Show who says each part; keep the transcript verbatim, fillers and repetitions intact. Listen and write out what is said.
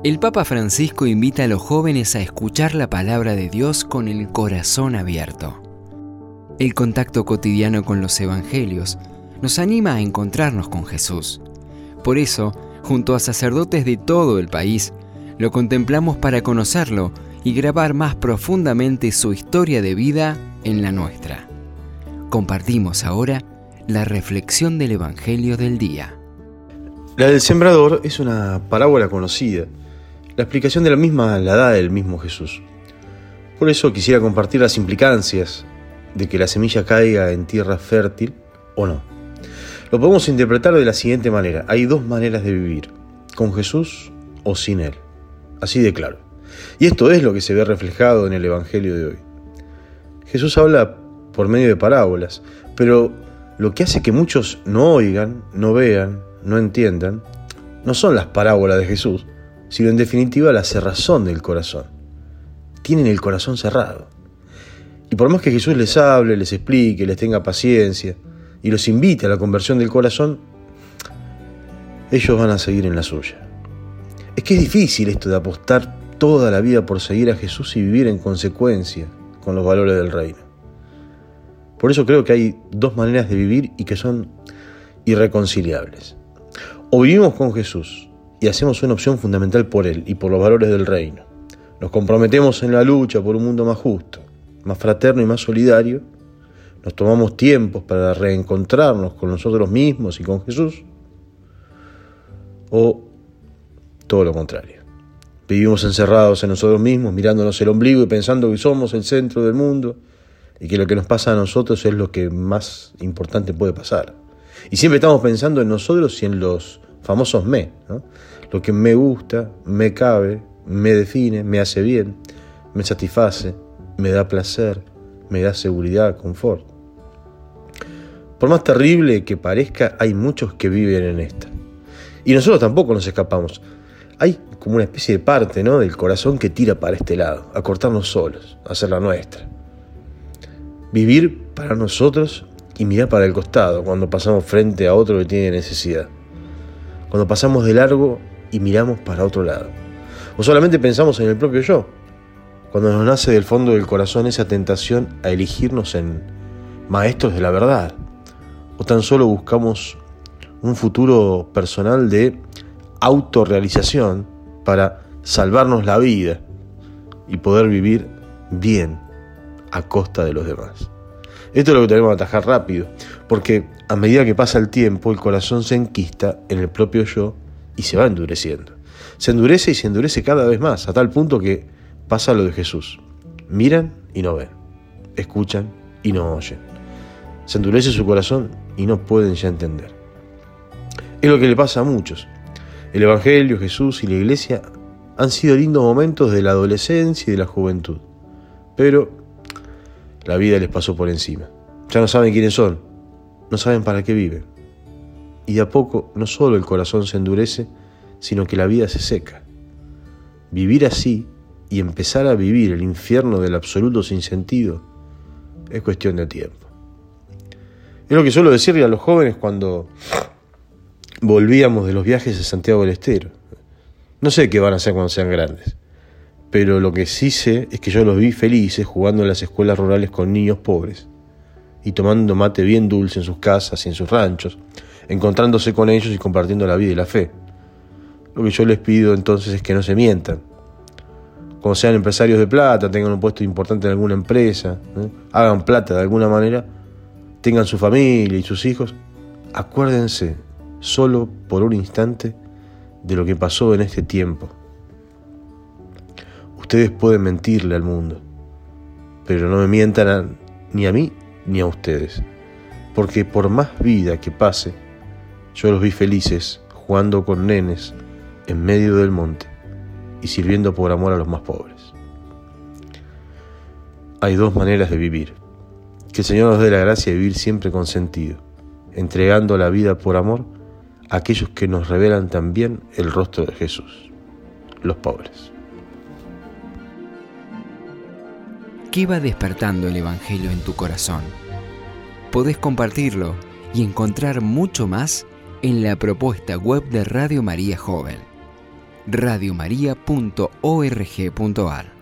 Speaker 1: El Papa Francisco invita a los jóvenes a escuchar la palabra de Dios con el corazón abierto. El contacto cotidiano con los evangelios nos anima a encontrarnos con Jesús. Por eso, junto a sacerdotes de todo el país, lo contemplamos para conocerlo y grabar más profundamente su historia de vida en la nuestra. Compartimos ahora la reflexión del Evangelio del día.
Speaker 2: La del sembrador es una parábola conocida. La explicación de la misma la da el mismo Jesús. Por eso quisiera compartir las implicancias de que la semilla caiga en tierra fértil o no. Lo podemos interpretar de la siguiente manera. Hay dos maneras de vivir, con Jesús o sin Él. Así de claro. Y esto es lo que se ve reflejado en el Evangelio de hoy. Jesús habla por medio de parábolas, pero lo que hace que muchos no oigan, no vean, no entiendan, no son las parábolas de Jesús, sino en definitiva la cerrazón del corazón. Tienen el corazón cerrado. Y por más que Jesús les hable, les explique, les tenga paciencia y los invite a la conversión del corazón, ellos van a seguir en la suya. Es que es difícil esto de apostar toda la vida por seguir a Jesús y vivir en consecuencia con los valores del reino. Por eso creo que hay dos maneras de vivir y que son irreconciliables. O vivimos con Jesús y hacemos una opción fundamental por Él y por los valores del reino. Nos comprometemos en la lucha por un mundo más justo, más fraterno y más solidario. Nos tomamos tiempos para reencontrarnos con nosotros mismos y con Jesús. O todo lo contrario. Vivimos encerrados en nosotros mismos, mirándonos el ombligo y pensando que somos el centro del mundo y que lo que nos pasa a nosotros es lo que más importante puede pasar. Y siempre estamos pensando en nosotros y en los famosos me, ¿no? Lo que me gusta, me cabe, me define, me hace bien, me satisface, me da placer, me da seguridad, confort. Por más terrible que parezca, hay muchos que viven en esta. Y nosotros tampoco nos escapamos. Hay como una especie de parte, ¿no?, del corazón que tira para este lado, a cortarnos solos, a hacer la nuestra. Vivir para nosotros y mirar para el costado cuando pasamos frente a otro que tiene necesidad. Cuando pasamos de largo y miramos para otro lado. O solamente pensamos en el propio yo. Cuando nos nace del fondo del corazón esa tentación a elegirnos en maestros de la verdad. O tan solo buscamos un futuro personal de autorrealización para salvarnos la vida y poder vivir bien a costa de los demás. Esto es lo que tenemos que atajar rápido, porque a medida que pasa el tiempo, el corazón se enquista en el propio yo y se va endureciendo. Se endurece y se endurece cada vez más, a tal punto que pasa lo de Jesús. Miran y no ven, escuchan y no oyen. Se endurece su corazón y no pueden ya entender. Es lo que le pasa a muchos. El Evangelio, Jesús y la Iglesia han sido lindos momentos de la adolescencia y de la juventud, pero la vida les pasó por encima. Ya no saben quiénes son, no saben para qué viven. Y de a poco no solo el corazón se endurece, sino que la vida se seca. Vivir así y empezar a vivir el infierno del absoluto sinsentido es cuestión de tiempo. Es lo que suelo decirle a los jóvenes cuando volvíamos de los viajes a Santiago del Estero. No sé qué van a hacer cuando sean grandes, pero lo que sí sé es que yo los vi felices jugando en las escuelas rurales con niños pobres y tomando mate bien dulce en sus casas y en sus ranchos, encontrándose con ellos y compartiendo la vida y la fe. Lo que yo les pido entonces es que no se mientan. Cuando sean empresarios de plata, tengan un puesto importante en alguna empresa, ¿eh? hagan plata de alguna manera, tengan su familia y sus hijos, acuérdense solo por un instante de lo que pasó en este tiempo. Ustedes pueden mentirle al mundo, pero no me mientan a, ni a mí ni a ustedes, porque por más vida que pase, yo los vi felices jugando con nenes en medio del monte y sirviendo por amor a los más pobres. Hay dos maneras de vivir. Que el Señor nos dé la gracia de vivir siempre con sentido, entregando la vida por amor a aquellos que nos revelan también el rostro de Jesús, los pobres.
Speaker 1: ¿Qué va despertando el Evangelio en tu corazón? Podés compartirlo y encontrar mucho más en la propuesta web de Radio María Joven. radiomaria punto org punto ar.